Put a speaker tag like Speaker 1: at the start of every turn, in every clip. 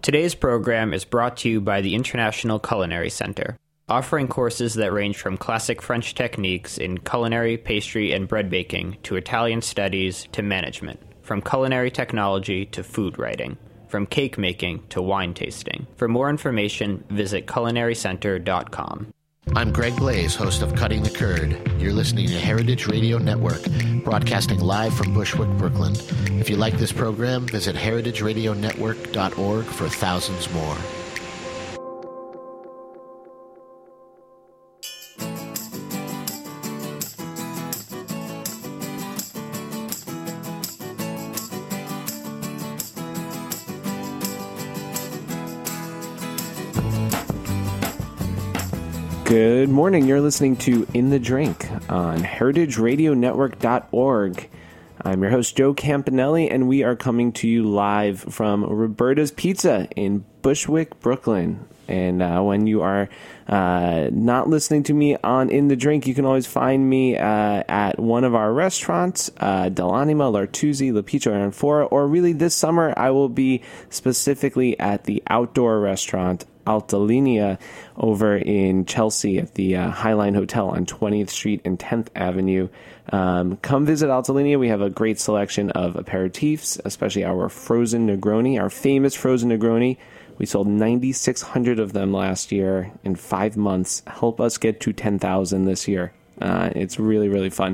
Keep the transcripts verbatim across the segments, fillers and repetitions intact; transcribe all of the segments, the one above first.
Speaker 1: Today's program is brought to you by the International Culinary Center, offering courses that range from classic French techniques in culinary, pastry, and bread baking to Italian studies to management, from culinary technology to food writing, from cake making to wine tasting. For more information, visit culinary center dot com.
Speaker 2: I'm Greg Blaze, host of Cutting the Curd. You're listening to Heritage Radio Network, broadcasting live from Bushwick, Brooklyn. If you like this program, visit heritage radio network dot org for thousands more.
Speaker 3: Good morning. You're listening to In the Drink on heritage radio network dot org. I'm your host, Joe Campanelli, and we are coming to you live from Roberta's Pizza in Bushwick, Brooklyn. And uh, when you are uh, not listening to me on In the Drink, you can always find me uh, at one of our restaurants, uh, Dell'Anima, L'Artusi, La Pizza Anfora, or really this summer I will be specifically at the outdoor restaurant Alta Linea over in Chelsea at the uh, Highline Hotel on twentieth Street and tenth Avenue. Um, come visit Alta Linea. We have a great selection of aperitifs, especially our frozen Negroni, our famous frozen Negroni. We sold nine thousand six hundred of them last year in five months. Help us get to ten thousand this year. Uh, it's really, really fun.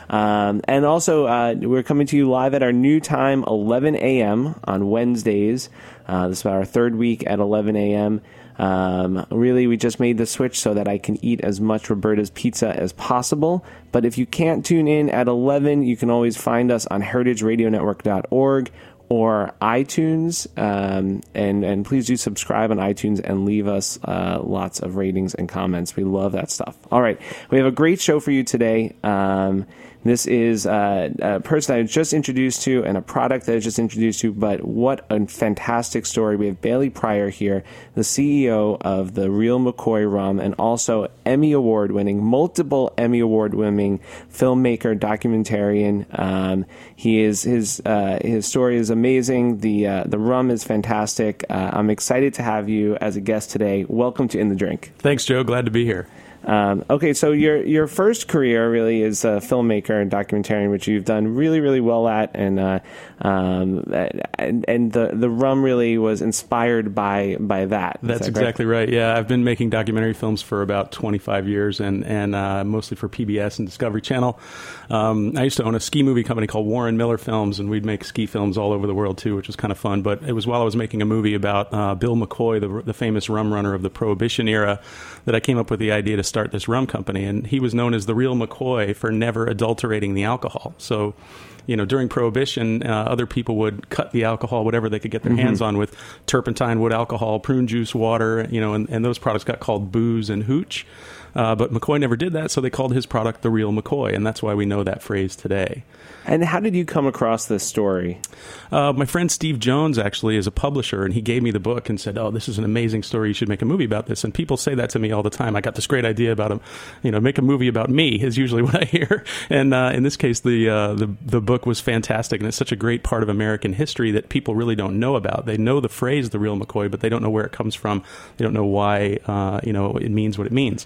Speaker 3: Um, and also, uh, we're coming to you live at our new time, eleven a.m. on Wednesdays. Uh, this is our third week at eleven a.m. Um, really, we just made the switch so that I can eat as much Roberta's Pizza as possible. But if you can't tune in at eleven, you can always find us on heritage radio network dot org or iTunes. Um, and, and please do subscribe on iTunes and leave us uh, lots of ratings and comments. We love that stuff. All right. We have a great show for you today. Um, This is uh, a person I was just introduced to and a product that I was just introduced to, but what a fantastic story. We have Bailey Pryor here, the C E O of the Real McCoy Rum, and also Emmy Award-winning, multiple Emmy Award-winning filmmaker, documentarian. Um, he is his uh, his story is amazing. The uh, the rum is fantastic. Uh, I'm excited to have you as a guest today. Welcome to In the Drink.
Speaker 4: Thanks, Joe. Glad to be here.
Speaker 3: Um, okay, so your your first career really is a filmmaker and documentarian, which you've done really, really well at, and uh, um, and, and the the rum really was inspired by by that.
Speaker 4: That's
Speaker 3: that
Speaker 4: exactly right? right. Yeah, I've been making documentary films for about twenty-five years, and and uh, mostly for P B S and Discovery Channel. Um, I used to own a ski movie company called Warren Miller Films, and we'd make ski films all over the world too, which was kind of fun. But it was while I was making a movie about uh, Bill McCoy, the, the famous rum runner of the Prohibition era, that I came up with the idea to start this rum company. And he was known as the Real McCoy for never adulterating the alcohol. So, you know, during Prohibition, uh, other people would cut the alcohol, whatever they could get their mm-hmm. hands on, with turpentine, wood alcohol, prune juice, water, you know, and, and those products got called booze and hooch. Uh, but McCoy never did that, so they called his product the Real McCoy, and that's why we know that phrase today.
Speaker 3: And how did you come across this story?
Speaker 4: Uh, my friend Steve Jones actually is a publisher, and he gave me the book and said, "Oh, this is an amazing story. You should make a movie about this." And people say that to me all the time. I got this great idea about him, you know, make a movie about me is usually what I hear. And uh, in this case, the uh, the the book was fantastic, and it's such a great part of American history that people really don't know about. They know the phrase "the Real McCoy," but they don't know where it comes from. They don't know why, uh, you know, it means what it means.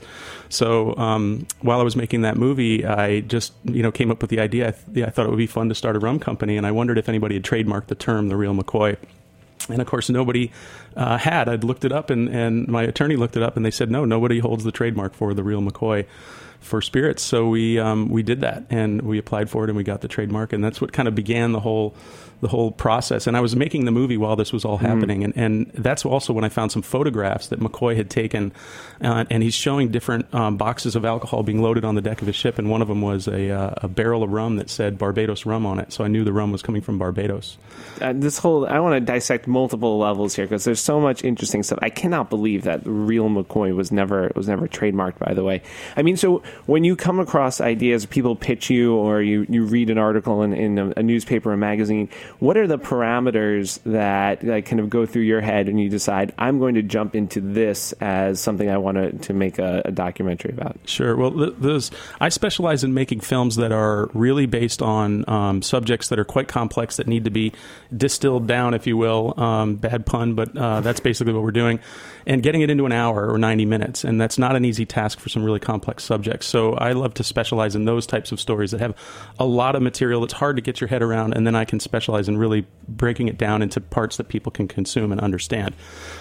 Speaker 4: So um, while I was making that movie, I just, you know, came up with the idea. I, th- I thought it would be fun to start a rum company, and I wondered if anybody had trademarked the term "the Real McCoy." And of course, nobody uh, had. I'd looked it up, and, and my attorney looked it up, and they said, no, nobody holds the trademark for the Real McCoy for spirits. So we um, we did that, and we applied for it, and we got the trademark, and that's what kind of began the whole the whole process. And I was making the movie while this was all happening, mm. and, and that's also when I found some photographs that McCoy had taken, uh, and he's showing different um, boxes of alcohol being loaded on the deck of his ship, and one of them was a, uh, a barrel of rum that said Barbados rum on it, so I knew the rum was coming from Barbados.
Speaker 3: Uh, this whole, I want to dissect multiple levels here, because there's so much interesting stuff. I cannot believe that Real McCoy was never was never trademarked, by the way. I mean, so when you come across ideas, people pitch you, or you, you read an article in, in a, a newspaper or magazine, what are the parameters that like, kind of go through your head and you decide, I'm going to jump into this as something I want to, to make a, a documentary about?
Speaker 4: Sure. Well, th- those, I specialize in making films that are really based on um, subjects that are quite complex, that need to be distilled down, if you will. Um, bad pun, but uh, that's basically what we're doing. And getting it into an hour or ninety minutes. And that's not an easy task for some really complex subjects. So I love to specialize in those types of stories that have a lot of material that's hard to get your head around. And then I can specialize in really breaking it down into parts that people can consume and understand.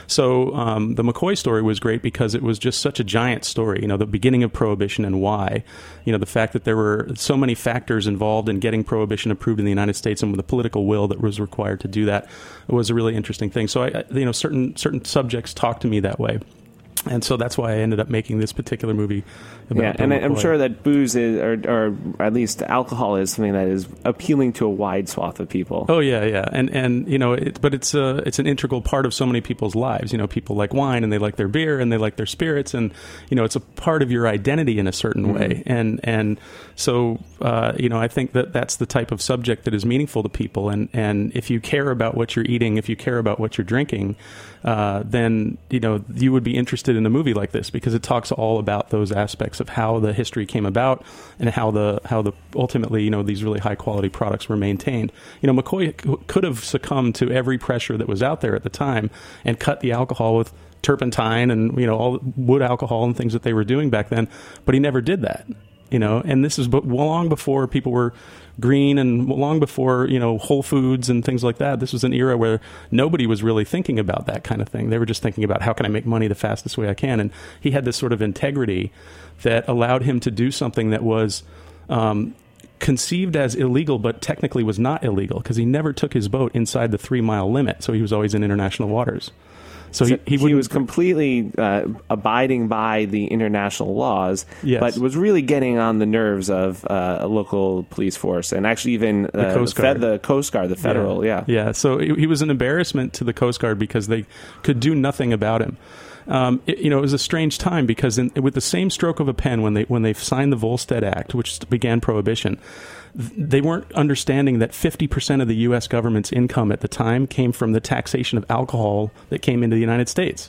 Speaker 4: So um, the McCoy story was great because it was just such a giant story. You know, the beginning of Prohibition and why. You know, the fact that there were so many factors involved in getting Prohibition approved in the United States, and with the political will that was required to do that, was a really interesting thing. So I, you know, certain certain subjects talk to me that way. And so that's why I ended up making this particular movie about
Speaker 3: Yeah,
Speaker 4: Bill
Speaker 3: and
Speaker 4: McCoy.
Speaker 3: I'm sure that booze is, or, or at least alcohol is something that is appealing to a wide swath of people.
Speaker 4: Oh yeah, yeah, and and you know, it, but it's a it's an integral part of so many people's lives. You know, people like wine and they like their beer and they like their spirits, and you know, it's a part of your identity in a certain mm-hmm. way. And and so uh, you know, I think that that's the type of subject that is meaningful to people. And and if you care about what you're eating, if you care about what you're drinking, uh, then you know you would be interested in a movie like this, because it talks all about those aspects of how the history came about and how the how the ultimately you know these really high quality products were maintained. You know, McCoy c- could have succumbed to every pressure that was out there at the time and cut the alcohol with turpentine and you know all wood alcohol and things that they were doing back then, but he never did that. You know, and this is but long before people were green and long before, you know, Whole Foods and things like that. This was an era where nobody was really thinking about that kind of thing. They were just thinking about how can I make money the fastest way I can. And he had this sort of integrity that allowed him to do something that was um, conceived as illegal, but technically was not illegal, because he never took his boat inside the three mile limit. So he was always in international waters. So,
Speaker 3: so
Speaker 4: he, he,
Speaker 3: he was completely uh, abiding by the international laws,
Speaker 4: yes.
Speaker 3: but was really getting on the nerves of uh, a local police force, and actually even uh,
Speaker 4: the Coast
Speaker 3: the,
Speaker 4: Guard.
Speaker 3: Fed, the Coast Guard, the federal, yeah.
Speaker 4: Yeah, yeah. So he, he was an embarrassment to the Coast Guard because they could do nothing about him. Um, it, you know, it was a strange time because in, with the same stroke of a pen, when they when they signed the Volstead Act, which began Prohibition, they weren't understanding that fifty percent of the U S government's income at the time came from the taxation of alcohol that came into the United States.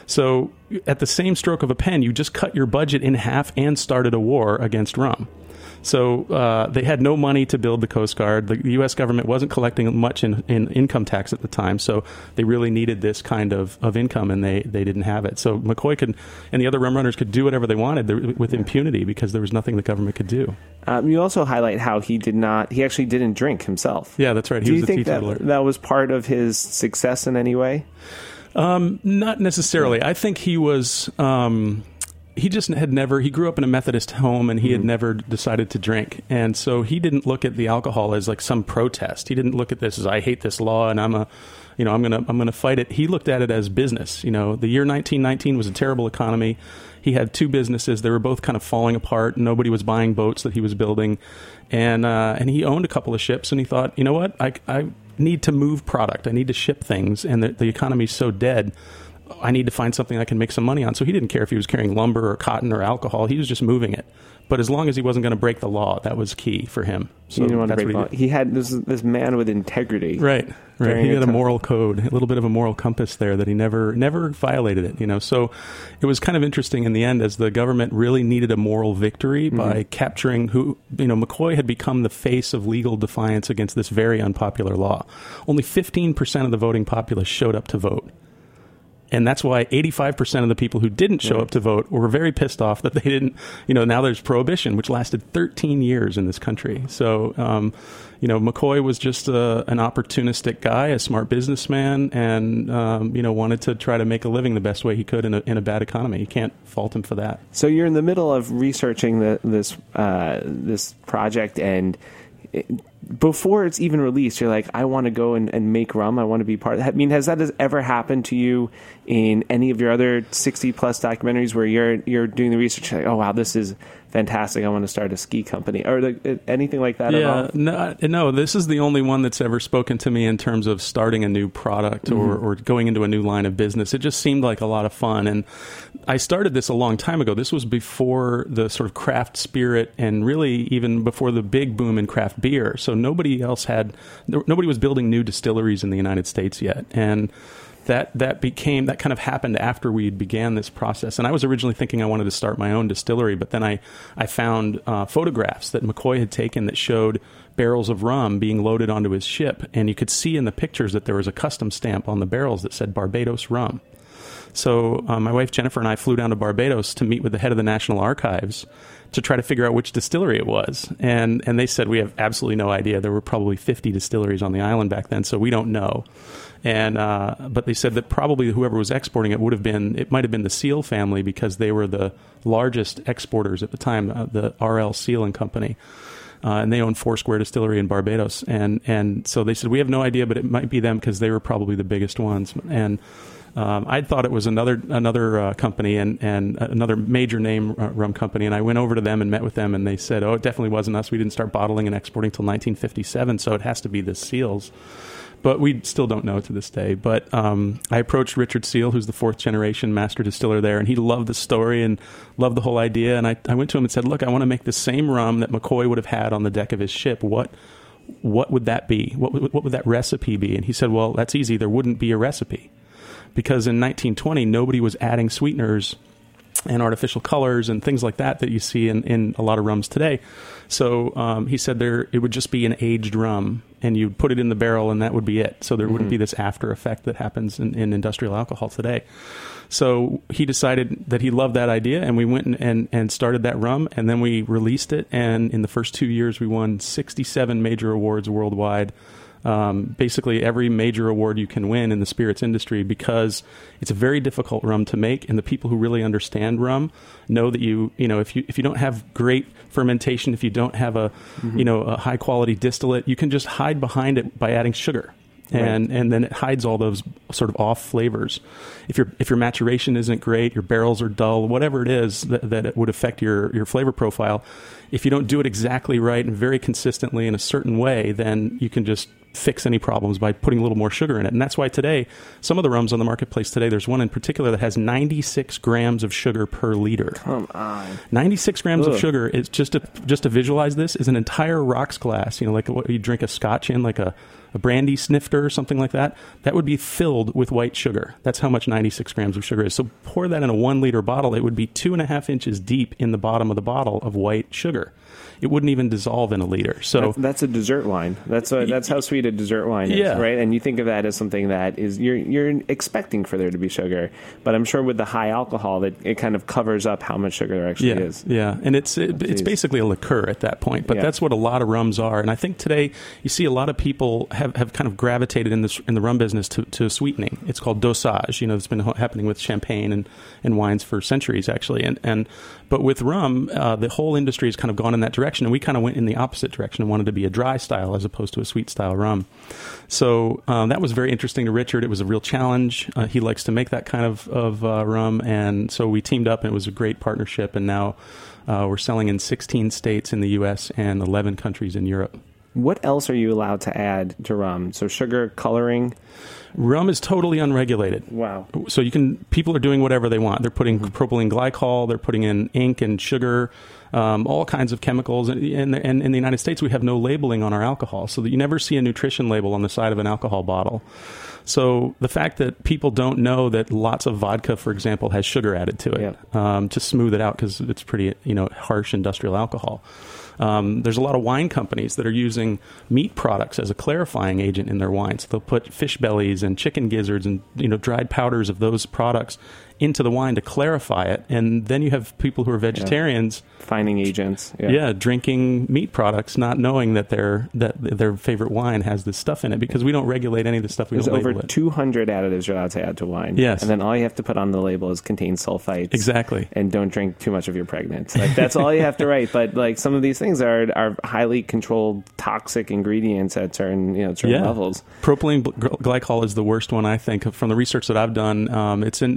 Speaker 4: So at the same stroke of a pen, you just cut your budget in half and started a war against rum. So uh, they had no money to build the Coast Guard. The U S government wasn't collecting much in, in income tax at the time, so they really needed this kind of, of income, and they, they didn't have it. So McCoy could, and the other rum runners could do whatever they wanted with impunity because there was nothing the government could do.
Speaker 3: Um, you also highlight how he did not, he actually didn't drink himself.
Speaker 4: Yeah, that's right. He
Speaker 3: do
Speaker 4: was
Speaker 3: you
Speaker 4: a
Speaker 3: think that,
Speaker 4: teetotaler.
Speaker 3: that was part of his success in any way?
Speaker 4: Um, not necessarily. I think he was... Um, He just had never, he grew up in a Methodist home, and he had never decided to drink. And so he didn't look at the alcohol as like some protest. He didn't look at this as, I hate this law and I'm a, you know, I'm going to, I'm going to fight it. He looked at it as business. You know, the year nineteen nineteen was a terrible economy. He had two businesses. They were both kind of falling apart. Nobody was buying boats that he was building. And, uh, and he owned a couple of ships, and he thought, you know what, I, I need to move product. I need to ship things. And the, the economy's so dead. I need to find something I can make some money on. So he didn't care if he was carrying lumber or cotton or alcohol. He was just moving it. But as long as he wasn't going to break the law, that was key for him. So
Speaker 3: he didn't want to
Speaker 4: that's
Speaker 3: break
Speaker 4: what
Speaker 3: law.
Speaker 4: he,
Speaker 3: He had this this man with integrity.
Speaker 4: right, right.
Speaker 3: During
Speaker 4: He had a
Speaker 3: time.
Speaker 4: moral code, a little bit of a moral compass there that he never never violated it. You know, so it was kind of interesting in the end, as the government really needed a moral victory mm-hmm. by capturing who. You know, McCoy had become the face of legal defiance against this very unpopular law. Only fifteen percent of the voting populace showed up to vote. And that's why eighty-five percent of the people who didn't show
Speaker 3: right.
Speaker 4: up to vote were very pissed off that they didn't, you know, now there's Prohibition, which lasted thirteen years in this country. So, um, you know, McCoy was just a, an opportunistic guy, a smart businessman, and, um, you know, wanted to try to make a living the best way he could in a, in a bad economy. You can't fault him for that.
Speaker 3: So you're in the middle of researching the, this uh, this project, and it, before it's even released, you're like, I want to go and, and make rum. I want to be part of that. I mean, has that ever happened to you in any of your other sixty plus documentaries where you're you're doing the research? You're like, oh wow, this is fantastic, I want to start a ski company, or like, anything like that?
Speaker 4: Yeah,
Speaker 3: at all?
Speaker 4: no, no, this is the only one that's ever spoken to me in terms of starting a new product mm-hmm. or, or going into a new line of business. It just seemed like a lot of fun. And I started this a long time ago. This was before the sort of craft spirit and really even before the big boom in craft beer. So nobody else had, nobody was building new distilleries in the United States yet. And that that became, that kind of happened after we began this process. And I was originally thinking I wanted to start my own distillery, but then I, I found uh, photographs that McCoy had taken that showed barrels of rum being loaded onto his ship. And you could see in the pictures that there was a custom stamp on the barrels that said Barbados rum. So uh, my wife Jennifer and I flew down to Barbados to meet with the head of the National Archives to try to figure out which distillery it was. And and they said, we have absolutely no idea. There were probably fifty distilleries on the island back then, so we don't know. And uh, but they said that probably whoever was exporting it would have been, it might have been the Seal family, because they were the largest exporters at the time, uh, the R L Seal and Company. Uh, and they owned Foursquare Distillery in Barbados. And, and so they said, we have no idea, but it might be them because they were probably the biggest ones. And Um, I thought it was another another uh, company and, and another major name uh, rum company, and I went over to them and met with them, and they said, "Oh, it definitely wasn't us. We didn't start bottling and exporting until nineteen fifty-seven, so it has to be the Seals." But we still don't know to this day. But um, I approached Richard Seal, who's the fourth generation master distiller there, and he loved the story and loved the whole idea. And I, I went to him and said, "Look, I want to make the same rum that McCoy would have had on the deck of his ship. What what would that be? What would, what would that recipe be?" And he said, "Well, that's easy. There wouldn't be a recipe." Because in nineteen twenty, nobody was adding sweeteners and artificial colors and things like that that you see in, in a lot of rums today. So um, he said there it would just be an aged rum, and you'd put it in the barrel, and that would be it. So there mm-hmm. wouldn't be this after effect that happens in, in industrial alcohol today. So he decided that he loved that idea, and we went and, and, and started that rum, and then we released it. And in the first two years, we won sixty-seven major awards worldwide. Um, basically every major award you can win in the spirits industry, because it's a very difficult rum to make, and the people who really understand rum know that you, you know, if you if you don't have great fermentation, if you don't have a, mm-hmm. you know, a high quality distillate, you can just hide behind it by adding sugar. And right. and then it hides all those sort of off flavors. If your if your maturation isn't great, your barrels are dull, whatever it is that, that it would affect your, your flavor profile, if you don't do it exactly right and very consistently in a certain way, then you can just fix any problems by putting a little more sugar in it. And that's why today, some of the rums on the marketplace today, there's one in particular that has ninety-six grams of sugar per liter.
Speaker 3: Come on.
Speaker 4: ninety-six grams
Speaker 3: Ugh.
Speaker 4: of sugar is just to, just to visualize this is an entire rocks glass, you know, like what you drink a scotch in, like a, a brandy snifter or something like that. That would be filled with white sugar. That's how much ninety-six grams of sugar is. So pour that in a one liter bottle. It would be two and a half inches deep in the bottom of the bottle of white sugar. It wouldn't even dissolve in a liter. So
Speaker 3: that's, that's a dessert wine. That's a, that's how sweet a dessert wine is,
Speaker 4: yeah.
Speaker 3: right? And you think of that as something that is you're you're expecting for there to be sugar, but I'm sure with the high alcohol that it kind of covers up how much sugar there actually
Speaker 4: yeah,
Speaker 3: is.
Speaker 4: Yeah, and it's it, it's basically a liqueur at that point. But
Speaker 3: yeah.
Speaker 4: that's what a lot of rums are. And I think today you see a lot of people have, have kind of gravitated in this in the rum business to, to sweetening. It's called dosage. You know, it's been happening with champagne and, and wines for centuries actually. And and but with rum, uh, the whole industry has kind of gone in that direction, and we kind of went in the opposite direction and wanted to be a dry style as opposed to a sweet style rum. So um, that was very interesting to Richard. It was a real challenge. Uh, he likes to make that kind of, of uh, rum, and so we teamed up, and it was a great partnership, and now uh, we're selling in sixteen states in the U S and eleven countries in Europe.
Speaker 3: What else are you allowed to add to rum? So sugar, coloring?
Speaker 4: Rum is totally unregulated.
Speaker 3: Wow.
Speaker 4: So you can, people are doing whatever they want. They're putting mm-hmm. propylene glycol, they're putting in ink and sugar, um, all kinds of chemicals. And, and, and in the United States, we have no labeling on our alcohol, so that you never see a nutrition label on the side of an alcohol bottle. So the fact that people don't know that lots of vodka, for example, has sugar added to it
Speaker 3: yeah.
Speaker 4: um, to smooth it out, because it's pretty, you know, harsh industrial alcohol. Um, there's a lot of wine companies that are using meat products as a clarifying agent in their wines. They'll put fish bellies and chicken gizzards and, you know, dried powders of those products into the wine to clarify it. And then you have people who are vegetarians
Speaker 3: yeah. finding agents.
Speaker 4: Yeah. yeah, drinking meat products, not knowing that their that their favorite wine has this stuff in it, because we don't regulate any of the stuff. We
Speaker 3: There's
Speaker 4: don't label
Speaker 3: over
Speaker 4: it.
Speaker 3: two hundred additives you're allowed to add to wine.
Speaker 4: Yes.
Speaker 3: And then all you have to put on the label is contains sulfites.
Speaker 4: Exactly.
Speaker 3: And don't drink too much if you're pregnant. Like, that's all you have to write. But like some of these things are are highly controlled toxic ingredients at certain, you know, certain
Speaker 4: yeah.
Speaker 3: levels.
Speaker 4: Propylene glycol is the worst one, I think. From the research that I've done, um, it's in it's used in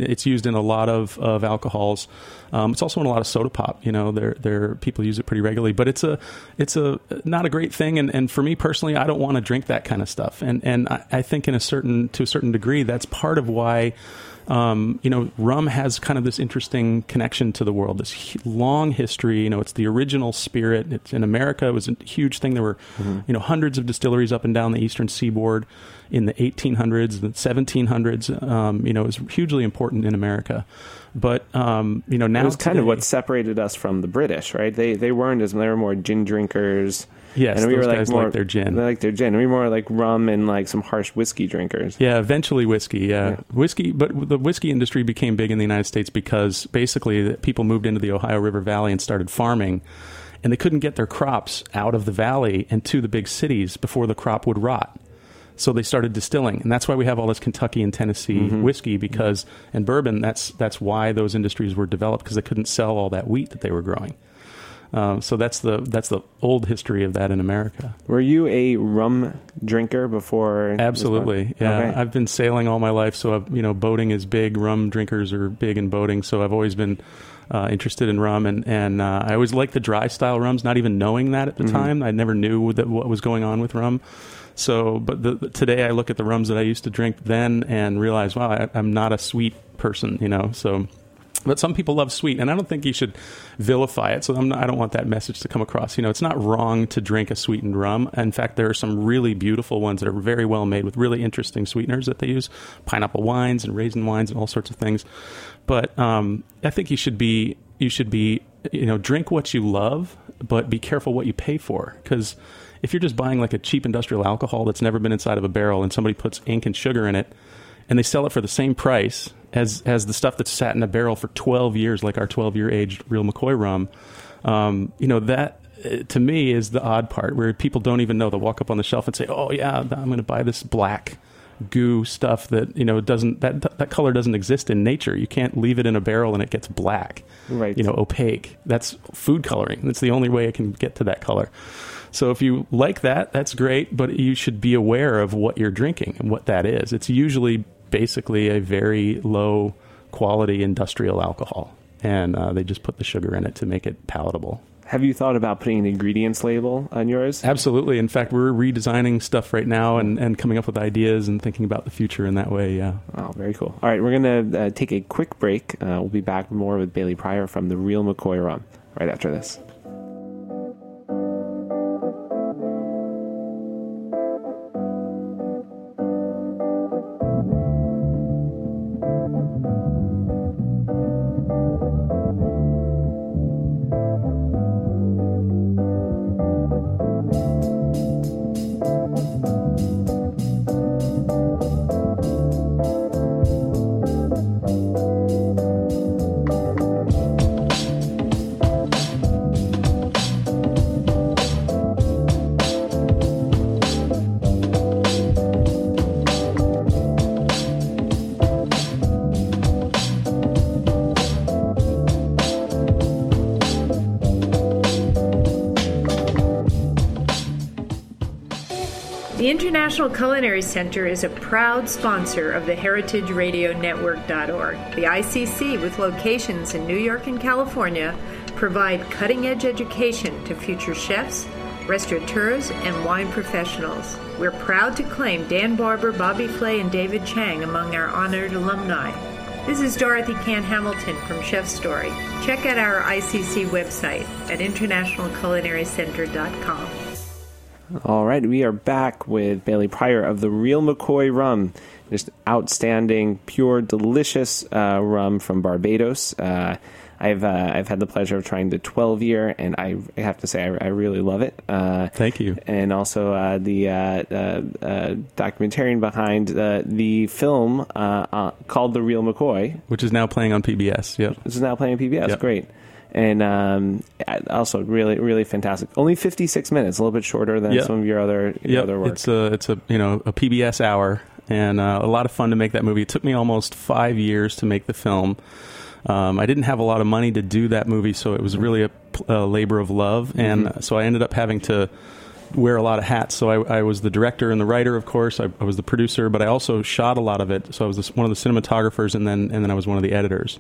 Speaker 4: in a lot of, of alcohols. Um, it's also in a lot of soda pop. You know, there there people use it pretty regularly, but it's a it's a not a great thing. And, and for me personally, I don't want to drink that kind of stuff. And and I, I think in a certain to a certain degree, that's part of why. Um, you know, rum has kind of this interesting connection to the world, this long history. You know, it's the original spirit. It's in America. It was a huge thing. There were, mm-hmm. you know, hundreds of distilleries up and down the eastern seaboard in the eighteen hundreds, the seventeen hundreds. Um, you know, it was hugely important in America. But, um, you know, now
Speaker 3: it was kind
Speaker 4: today,
Speaker 3: of what separated us from the British, right? They they weren't as, they were more gin drinkers.
Speaker 4: Yes,
Speaker 3: and we
Speaker 4: those
Speaker 3: were
Speaker 4: guys
Speaker 3: like more,
Speaker 4: like their gin.
Speaker 3: They like their gin. We were more like rum and like some harsh whiskey drinkers.
Speaker 4: Yeah, eventually whiskey, yeah.
Speaker 3: yeah.
Speaker 4: Whiskey, but the whiskey industry became big in the United States because basically people moved into the Ohio River Valley and started farming, and they couldn't get their crops out of the valley and to the big cities before the crop would rot. So they started distilling, and that's why we have all this Kentucky and Tennessee mm-hmm. whiskey because and bourbon. That's that's why those industries were developed, because they couldn't sell all that wheat that they were growing. Um, so that's the that's the old history of that in America.
Speaker 3: Were you a rum drinker before?
Speaker 4: Absolutely, yeah.
Speaker 3: Okay.
Speaker 4: I've been sailing all my life, so I've, you know, boating is big. Rum drinkers are big in boating, so I've always been uh, interested in rum, and and uh, I always liked the dry style rums, not even knowing that at the mm-hmm. time. I never knew that what was going on with rum. So, but the, the, today I look at the rums that I used to drink then and realize, wow, I, I'm not a sweet person, you know. So. But some people love sweet, and I don't think you should vilify it. So I'm not, I don't want that message to come across. You know, it's not wrong to drink a sweetened rum. In fact, there are some really beautiful ones that are very well made with really interesting sweeteners that they use, pineapple wines and raisin wines and all sorts of things. But um, I think you should be you should be you know drink what you love, but be careful what you pay for, because if you're just buying like a cheap industrial alcohol that's never been inside of a barrel and somebody puts ink and sugar in it, and they sell it for the same price as as the stuff that's sat in a barrel for twelve years, like our twelve-year aged Real McCoy rum, um, you know, that, uh, to me, is the odd part, where people don't even know. They'll walk up on the shelf and say, oh, yeah, I'm going to buy this black goo stuff that, you know, doesn't that that color doesn't exist in nature. You can't leave it in a barrel and it gets black,
Speaker 3: right?
Speaker 4: You know, opaque. That's food coloring. That's the only way it can get to that color. So if you like that, that's great, but you should be aware of what you're drinking and what that is. It's usually basically a very low quality industrial alcohol, and uh, they just put the sugar in it to make it palatable.
Speaker 3: Have you thought about putting an ingredients label on yours?
Speaker 4: Absolutely. In fact, we're redesigning stuff right now and, and coming up with ideas and thinking about the future in that way, yeah.
Speaker 3: Oh, very cool. All right, we're going to uh, take a quick break. Uh, we'll be back more with Bailey Pryor from the Real McCoy Rum right after this.
Speaker 5: The International Culinary Center is a proud sponsor of the Heritage Radio Network dot org. The I C C, with locations in New York and California, provide cutting-edge education to future chefs, restaurateurs, and wine professionals. We're proud to claim Dan Barber, Bobby Flay, and David Chang among our honored alumni. This is Dorothy Cann Hamilton from Chef Story. Check out our I C C website at International Culinary Center dot com.
Speaker 3: All right, we are back with Bailey Pryor of the Real McCoy Rum. Just outstanding, pure, delicious uh, rum from Barbados. Uh, I've uh, I've had the pleasure of trying the twelve year, and I have to say I, I really love it. Uh,
Speaker 4: Thank you.
Speaker 3: And also uh, the uh, uh, uh, documentarian behind uh, the film uh, uh, called The Real McCoy,
Speaker 4: which is now playing on P B S. Yep,
Speaker 3: which is now playing on P B S.
Speaker 4: Yep.
Speaker 3: Great. And um, also really, really fantastic. Only fifty-six minutes, a little bit shorter than
Speaker 4: yep.
Speaker 3: some of your other your
Speaker 4: yep.
Speaker 3: other work.
Speaker 4: It's a it's a you know a P B S hour, and uh, a lot of fun to make that movie. It took me almost five years to make the film. Um, I didn't have a lot of money to do that movie, so it was really a, a labor of love, and mm-hmm. so I ended up having to wear a lot of hats. So I, I was the director and the writer, of course. I, I was the producer, but I also shot a lot of it. So I was this, one of the cinematographers, and then and then I was one of the editors.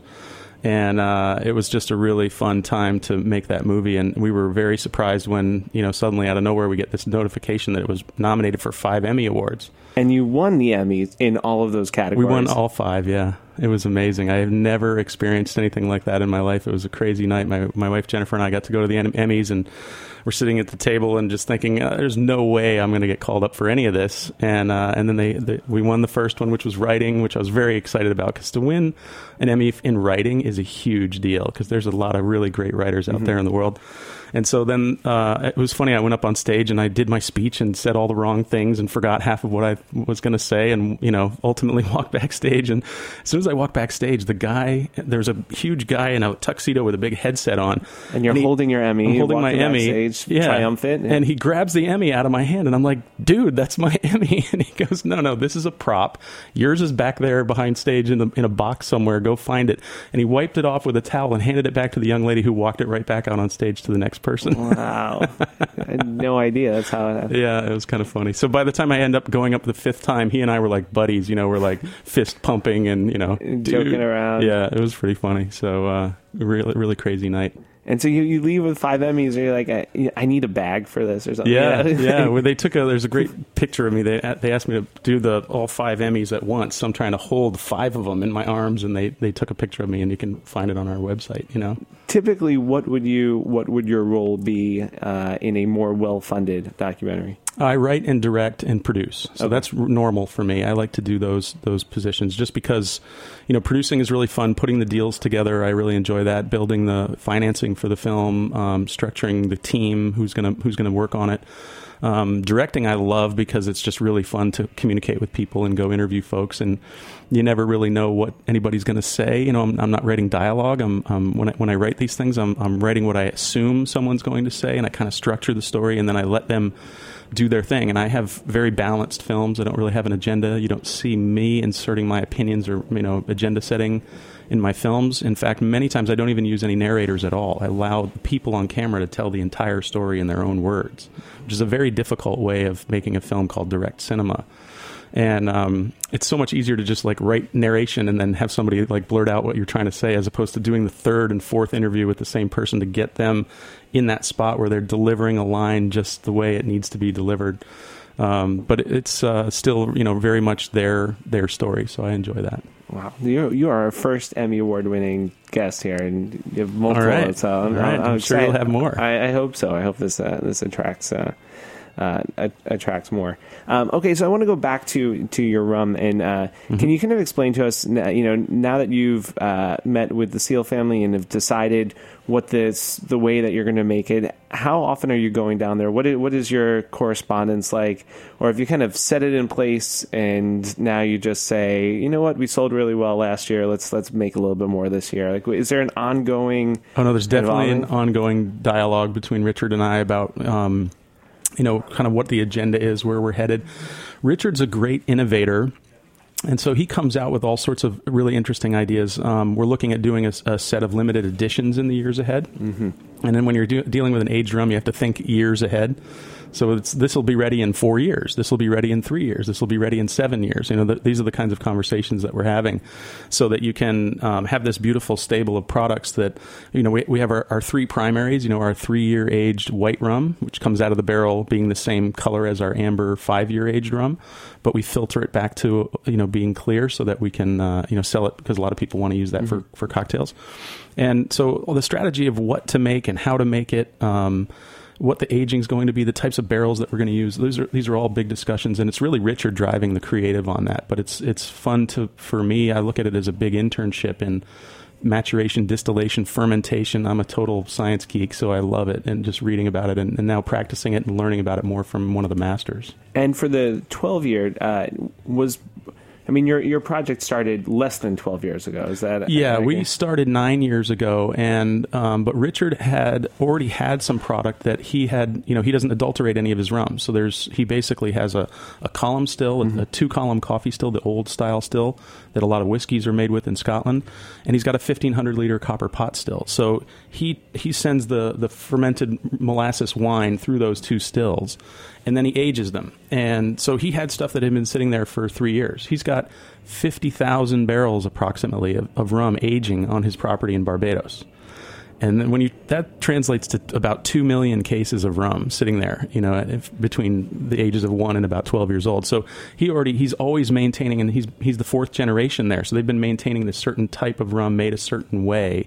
Speaker 4: And uh, it was just a really fun time to make that movie. And we were very surprised when, you know, suddenly out of nowhere we get this notification that it was nominated for five Emmy Awards.
Speaker 3: And you won the Emmys in all of those categories.
Speaker 4: We won all five, yeah. It was amazing. I have never experienced anything like that in my life. It was a crazy night. My my wife Jennifer and I got to go to the Emmys, and we're sitting at the table and just thinking, uh, "There's no way I'm going to get called up for any of this." And uh, and then they, they we won the first one, which was writing, which I was very excited about, because to win an Emmy in writing is a huge deal, because there's a lot of really great writers out mm-hmm. there in the world. And so then uh, it was funny. I went up on stage and I did my speech and said all the wrong things and forgot half of what I was going to say, and you know, ultimately walked backstage. And as soon as I walked backstage, the guy, there's a huge guy in a tuxedo with a big headset on,
Speaker 3: and you're
Speaker 4: and he,
Speaker 3: holding your Emmy,
Speaker 4: I'm holding my Emmy,
Speaker 3: backstage, yeah, triumphant,
Speaker 4: and he grabs the Emmy out of my hand, and I'm like, "Dude, that's my Emmy." And he goes, "No, no, this is a prop. Yours is back there behind stage in the in a box somewhere. Go find it." And he wiped it off with a towel and handed it back to the young lady, who walked it right back out on stage to the next person.
Speaker 3: Wow. I had no idea that's how it happened.
Speaker 4: Yeah, it was kind of funny. So by the time I end up going up the fifth time, he and I were like buddies, you know, we're like fist pumping and, you know,
Speaker 3: joking
Speaker 4: dude.
Speaker 3: around.
Speaker 4: Yeah, it was pretty funny. So uh, really, really crazy night.
Speaker 3: And so you, you leave with five Emmys, and you're like, I, I need a bag for this or something.
Speaker 4: Yeah, yeah. Well, they took a. There's a great picture of me. They they asked me to do the all five Emmys at once. So I'm trying to hold five of them in my arms, and they, they took a picture of me, and you can find it on our website. You know.
Speaker 3: Typically, what would you what would your role be uh, in a more well-funded documentary?
Speaker 4: I write and direct and produce. So
Speaker 3: okay.
Speaker 4: that's r- normal for me. I like to do those those positions just because, you know, producing is really fun. Putting the deals together, I really enjoy that. Building the financing for the film, um, structuring the team who's gonna who's gonna work on it. Um, directing, I love, because it's just really fun to communicate with people and go interview folks, and you never really know what anybody's going to say. You know, I'm, I'm not writing dialogue. I'm, um, when I, when I write these things, I'm, I'm writing what I assume someone's going to say, and I kind of structure the story, and then I let them do their thing. And I have very balanced films. I don't really have an agenda. You don't see me inserting my opinions or, you know, agenda setting in my films. In fact, many times I don't even use any narrators at all. I allow the people on camera to tell the entire story in their own words, which is a very difficult way of making a film called direct cinema. And um, it's so much easier to just like write narration and then have somebody like blurt out what you're trying to say, as opposed to doing the third and fourth interview with the same person to get them in that spot where they're delivering a line just the way it needs to be delivered. Um, but it's uh, still, you know, very much their their story, so I enjoy that.
Speaker 3: Wow, you you are our first Emmy Award winning guest here, and you have multiple.
Speaker 4: All right.
Speaker 3: So I'm,
Speaker 4: All right.
Speaker 3: I'm,
Speaker 4: I'm, I'm sure you'll have more.
Speaker 3: I, I hope so. I hope this uh, this attracts uh, uh, attracts more. Um, okay, so I want to go back to to your rum, and uh, mm-hmm. can you kind of explain to us, you know, now that you've uh, met with the Seal family and have decided what this the way that you're going to make it, how often are you going down there? What is, what is your correspondence like? Or have you kind of set it in place and now you just say, you know what, we sold really well last year, let's let's make a little bit more this year? Like, is there an ongoing
Speaker 4: Oh no, there's definitely an ongoing dialogue between Richard and I about um, you know, kind of what the agenda is, where we're headed. Richard's a great innovator. And so he comes out with all sorts of really interesting ideas. Um, we're looking at doing a, a set of limited editions in the years ahead. Mm-hmm. And then when you're do- dealing with an aged rum, you have to think years ahead. So it's, this will be ready in four years. This will be ready in three years. This will be ready in seven years. You know, th- these are the kinds of conversations that we're having, so that you can um, have this beautiful stable of products that, you know, we, we have our, our three primaries, you know, our three-year aged white rum, which comes out of the barrel being the same color as our amber five-year aged rum, but we filter it back to, you know, being clear so that we can, uh, you know, sell it, because a lot of people want to use that mm-hmm. for, for cocktails. And so well, the strategy of what to make and how to make it, um, what the aging is going to be, the types of barrels that we're going to use. These are these are all big discussions, and it's really Richard driving the creative on that. But it's it's fun to for me. I look at it as a big internship in maturation, distillation, fermentation. I'm a total science geek, so I love it, and just reading about it, and, and now practicing it and learning about it more from one of the masters.
Speaker 3: And for the twelve year, uh, was. I mean, your your project started less than twelve years ago. Is that?
Speaker 4: Yeah, we started nine years ago, and um, but Richard had already had some product that he had. You know, he doesn't adulterate any of his rums, so there's he basically has a, a column still, mm-hmm. a, a two column coffee still, the old style still, that a lot of whiskeys are made with in Scotland, and he's got a fifteen hundred liter copper pot still. So he he sends the, the fermented molasses wine through those two stills, and then he ages them. And so he had stuff that had been sitting there for three years. He's got fifty thousand barrels approximately of, of rum aging on his property in Barbados. And then when you that translates to about two million cases of rum sitting there, you know, if, between the ages of one and about twelve years old. So he already he's always maintaining, and he's he's the fourth generation there. So they've been maintaining this certain type of rum made a certain way.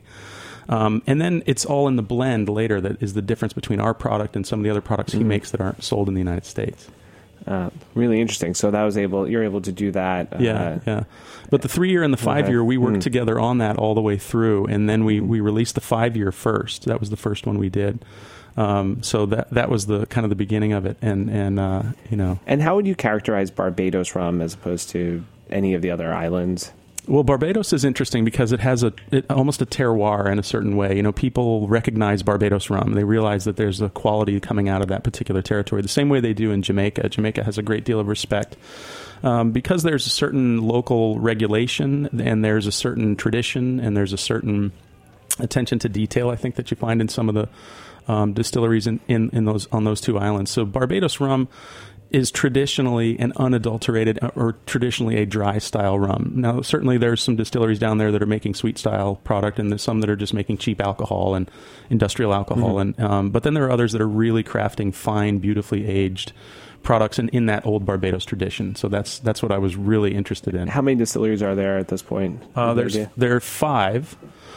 Speaker 4: Um, and then it's all in the blend later that is the difference between our product and some of the other products mm-hmm. he makes that aren't sold in the United States.
Speaker 3: Uh, really interesting. So that was able, you're able to do that. Uh,
Speaker 4: yeah, yeah. But the three year and the five year, we worked mm. together on that all the way through, and then we, we released the five year first. That was the first one we did. Um, so that that was the kind of the beginning of it, and and uh, you know.
Speaker 3: And how would you characterize Barbados rum as opposed to any of the other islands?
Speaker 4: Well, Barbados is interesting because it has a it, almost a terroir in a certain way. You know, people recognize Barbados rum. They realize that there's a quality coming out of that particular territory, the same way they do in Jamaica. Jamaica has a great deal of respect um, because there's a certain local regulation, and there's a certain tradition, and there's a certain attention to detail, I think, that you find in some of the um, distilleries in, in, in those on those two islands. So Barbados rum is traditionally an unadulterated or traditionally a dry style rum. Now, certainly there's some distilleries down there that are making sweet style product, and there's some that are just making cheap alcohol and industrial alcohol. Mm-hmm. And um, but then there are others that are really crafting fine, beautifully aged products in, in that old Barbados tradition. So that's that's what I was really interested in.
Speaker 3: How many distilleries are there at this point?
Speaker 4: Uh, there's there are five.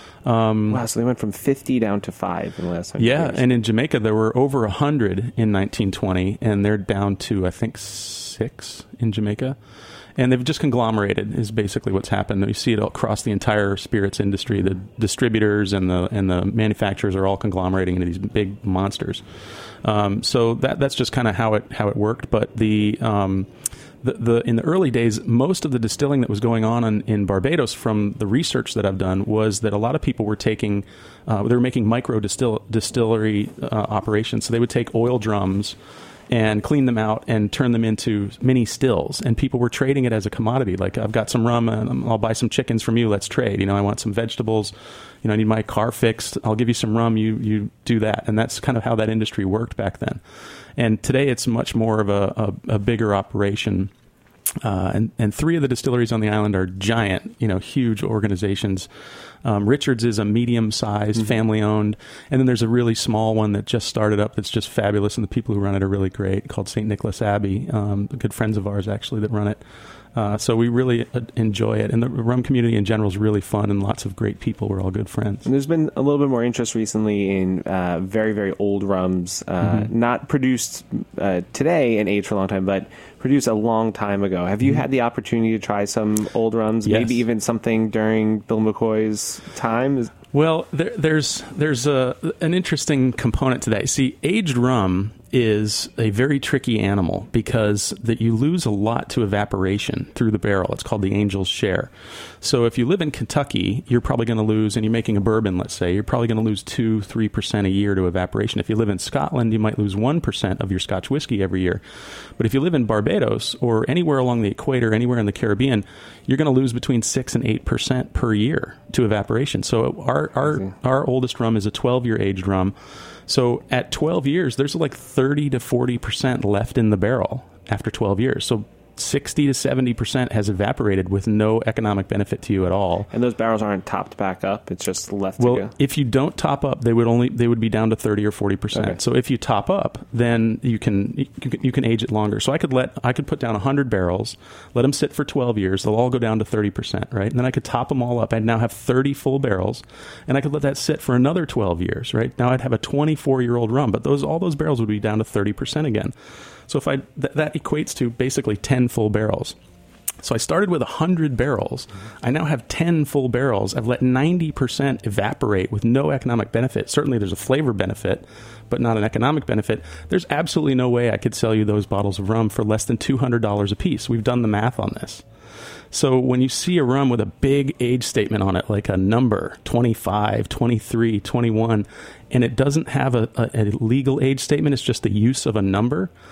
Speaker 3: Um, wow, so they went from fifty down to five in the last hundred
Speaker 4: yeah,
Speaker 3: years.
Speaker 4: And in Jamaica, there were over one hundred in nineteen twenty, and they're down to, I think, six in Jamaica. And they've just conglomerated is basically what's happened. You see it across the entire spirits industry. The distributors and the and the manufacturers are all conglomerating into these big monsters. Um, so that that's just kind of how it how it worked. But the... Um, The, the in the early days, most of the distilling that was going on in, in Barbados, from the research that I've done, was that a lot of people were taking, uh, they were making micro distill, distillery uh, operations. So they would take oil drums and clean them out and turn them into mini stills. And people were trading it as a commodity. Like, I've got some rum, and I'll buy some chickens from you. Let's trade. You know, I want some vegetables. You know, I need my car fixed. I'll give you some rum. You you do that. And that's kind of how that industry worked back then. And today it's much more of a, a, a bigger operation. Uh, and, and three of the distilleries on the island are giant, you know, huge organizations. Um, Richards is a medium-sized, mm-hmm. family-owned. And then there's a really small one that just started up that's just fabulous, and the people who run it are really great, called Saint Nicholas Abbey. Um, good friends of ours, actually, that run it. Uh, so we really uh, enjoy it. And the rum community in general is really fun, and lots of great people. We're all good friends.
Speaker 3: And there's been a little bit more interest recently in uh, very, very old rums, uh, mm-hmm. not produced uh, today and aged for a long time, but produced a long time ago. Have you mm-hmm. had the opportunity to try some old rums,
Speaker 4: yes.
Speaker 3: maybe even something during Bill McCoy's time? Is-
Speaker 4: well, there, there's there's a, an interesting component to that. See, aged rum is a very tricky animal because that you lose a lot to evaporation through the barrel. It's called the angel's share. So if you live in Kentucky, you're probably going to lose, and you're making a bourbon, let's say, you're probably going to lose two, three percent a year to evaporation. If you live in Scotland, you might lose one percent of your Scotch whiskey every year. But if you live in Barbados or anywhere along the equator, anywhere in the Caribbean, you're going to lose between six and eight percent per year to evaporation. So our our, our oldest rum is a twelve-year aged rum. So at twelve years, there's like thirty to forty percent left in the barrel after twelve years. So sixty to seventy percent has evaporated with no economic benefit to you at all.
Speaker 3: And those barrels aren't topped back up. It's just left
Speaker 4: well,
Speaker 3: to go.
Speaker 4: If you don't top up, they would only they would be down to thirty or forty percent.
Speaker 3: Okay.
Speaker 4: So if you top up, then you can you can, you can age it longer. So I could let I could put down one hundred barrels, let them sit for twelve years. They'll all go down to thirty percent, right? And then I could top them all up. I'd now have thirty full barrels, and I could let that sit for another twelve years, right? Now I'd have a twenty-four-year-old rum, but those all those barrels would be down to thirty percent again. So if I th- that equates to basically ten full barrels. So I started with one hundred barrels. I now have ten full barrels. I've let ninety percent evaporate with no economic benefit. Certainly there's a flavor benefit, but not an economic benefit. There's absolutely no way I could sell you those bottles of rum for less than two hundred dollars a piece. We've done the math on this. So when you see a rum with a big age statement on it, like a number, twenty-five, twenty-three, twenty-one, and it doesn't have a, a, a legal age statement, it's just the use of a number,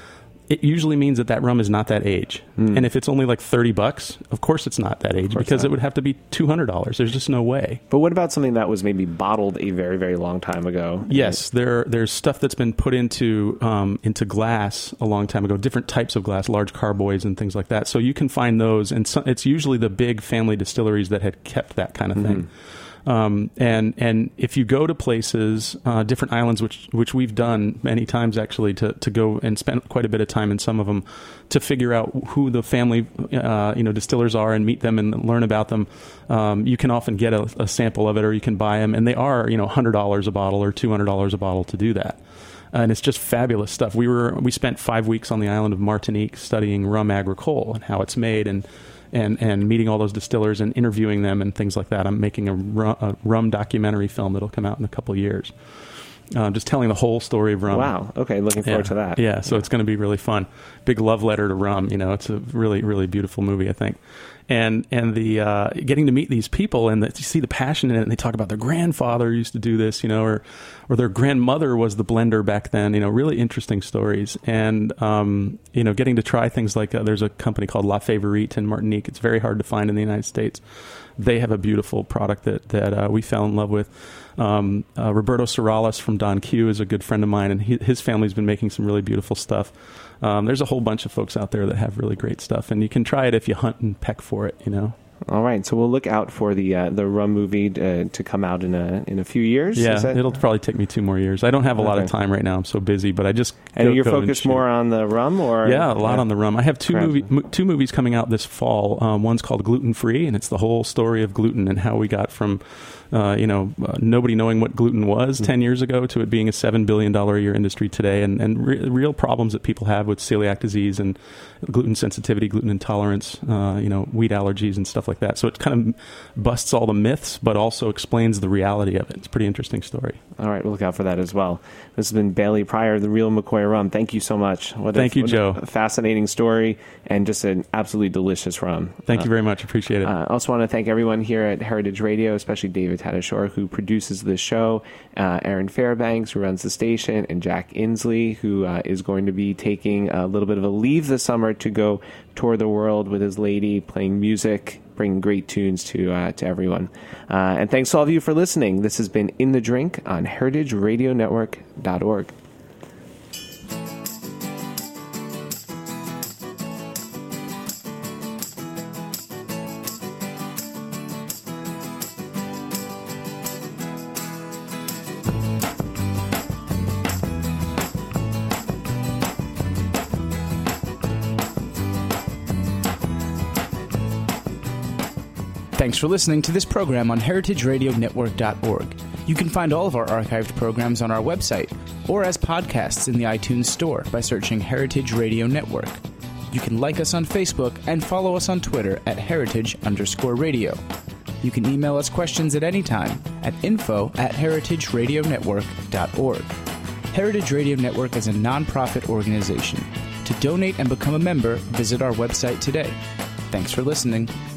Speaker 4: it usually means that that rum is not that age. Mm. And if it's only like thirty bucks, of course it's not that age, because not. It would have to be two hundred dollars. There's just no way.
Speaker 3: But what about something that was maybe bottled a very, very long time ago?
Speaker 4: Yes, there there's stuff that's been put into um, into glass a long time ago, different types of glass, large carboys and things like that. So you can find those, and so, it's usually the big family distilleries that had kept that kind of thing. Mm-hmm. Um, and, and if you go to places, uh, different islands, which, which we've done many times actually, to, to go and spend quite a bit of time in some of them to figure out who the family, uh, you know, distillers are and meet them and learn about them. Um, you can often get a, a sample of it, or you can buy them, and they are, you know, one hundred dollars a bottle or two hundred dollars a bottle to do that. And it's just fabulous stuff. We were, we spent five weeks on the island of Martinique studying rum agricole and how it's made, and And, and meeting all those distillers and interviewing them and things like that. I'm making a rum, a rum documentary film that'll come out in a couple of years. Uh, just telling the whole story of rum.
Speaker 3: Wow. Okay. Looking forward
Speaker 4: yeah.
Speaker 3: to that.
Speaker 4: Yeah. So yeah. It's going to be really fun. Big love letter to rum. You know, it's a really, really beautiful movie, I think. And and the uh, getting to meet these people and the, you see the passion in it, and they talk about their grandfather used to do this, you know, or or their grandmother was the blender back then. You know, really interesting stories. And um, you know, getting to try things like uh, there's a company called La Favorite in Martinique. It's very hard to find in the United States. They have a beautiful product that that uh, we fell in love with. Um, uh, Roberto Sorales from Don Q is a good friend of mine, and he, his family's been making some really beautiful stuff. Um, there's a whole bunch of folks out there that have really great stuff, and you can try it if you hunt and peck for it, you know.
Speaker 3: All right, so we'll look out for the uh, the rum movie uh, to come out in a in a few years.
Speaker 4: Yeah,
Speaker 3: that...
Speaker 4: it'll probably take me two more years. I don't have a okay. lot of time right now. I'm so busy, but I just
Speaker 3: and
Speaker 4: go,
Speaker 3: you're
Speaker 4: go
Speaker 3: focused
Speaker 4: and
Speaker 3: more on the rum, or
Speaker 4: yeah, a lot yeah. on the rum. I have two
Speaker 3: Correct.
Speaker 4: movie mo- two movies coming out this fall. Um, one's called Gluten Free, and it's the whole story of gluten and how we got from uh, you know uh, nobody knowing what gluten was mm-hmm. ten years ago to it being a seven billion dollar a year industry today, and and re- real problems that people have with celiac disease and gluten sensitivity, gluten intolerance, uh, you know, wheat allergies and stuff like that. So it kind of busts all the myths, but also explains the reality of it. It's a pretty interesting story.
Speaker 3: All right, we'll look out for that as well. This has been Bailey Pryor, the Real McCoy Rum. Thank you so much.
Speaker 4: What Thank a,
Speaker 3: you,
Speaker 4: what Joe.
Speaker 3: A fascinating story and just an absolutely delicious rum.
Speaker 4: Thank
Speaker 3: uh,
Speaker 4: you very much. Appreciate it.
Speaker 3: I uh, also want to thank everyone here at Heritage Radio, especially David Tadashore, who produces this show, uh, Aaron Fairbanks, who runs the station, and Jack Inslee, who uh, is going to be taking a little bit of a leave this summer to go tour the world with his lady, playing music, bringing great tunes to uh, to everyone. Uh, and thanks to all of you for listening. This has been In the Drink on heritage radio network dot org.
Speaker 6: Thanks for listening to this program on heritage radio network dot org. You can find all of our archived programs on our website or as podcasts in the iTunes Store by searching Heritage Radio Network. You can like us on Facebook and follow us on Twitter at heritage underscore radio. You can email us questions at any time at info at heritage radio network dot org. Heritage Radio Network is a nonprofit organization. To donate and become a member, visit our website today. Thanks for listening.